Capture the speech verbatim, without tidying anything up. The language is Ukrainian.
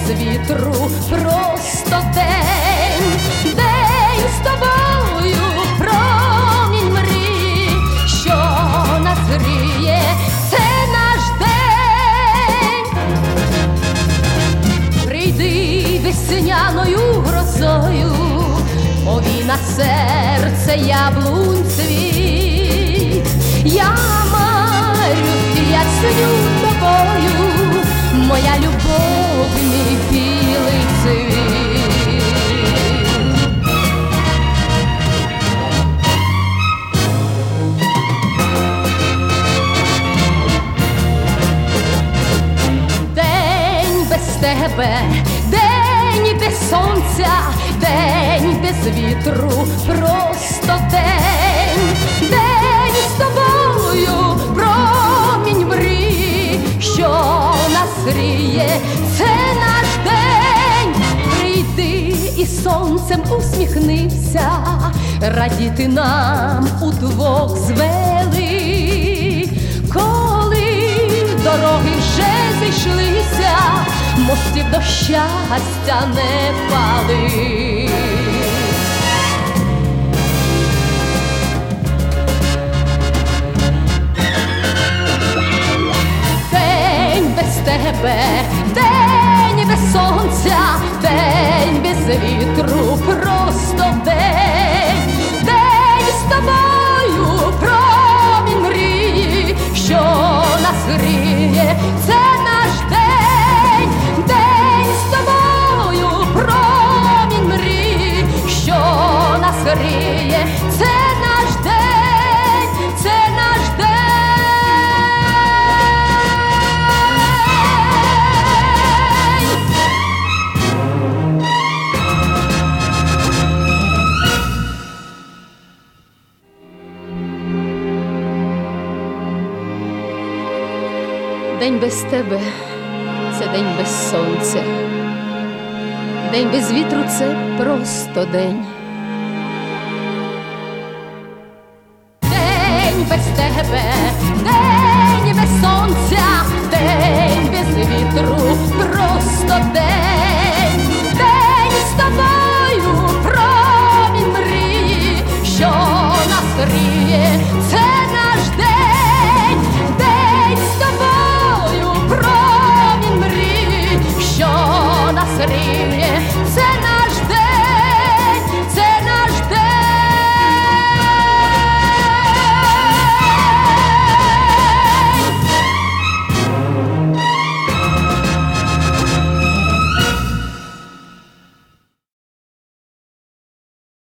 вітру, просто день, день з тобою, промінь мрій, що нас гріє, це наш день. Прийди весняною грозою, повій на серце яблунь цвіт. Я марю, я сню тобою, моя любов, мій білий цвіт. День без тебе, день без сонця, день без вітру, просто день, день з тобою, промінь мрій, що нас гріє, це наш день. Прийди і сонцем усміхнися, радіти нам удвох звели. Коли дороги вже зійшлися, мостів до щастя не пали. День без тебе, день без сонця, день без вітру, просто день, день з тобою, промінь мрії, що нас гріє, це наш день, день з тобою, промінь мрії, що нас гріє, це наш день, це наш день. День без тебе – це день без сонця, день без вітру – це просто день. День без тебе, день без сонця, день без вітру – просто день. День з тобою, промінь мрії, що нас гріє, це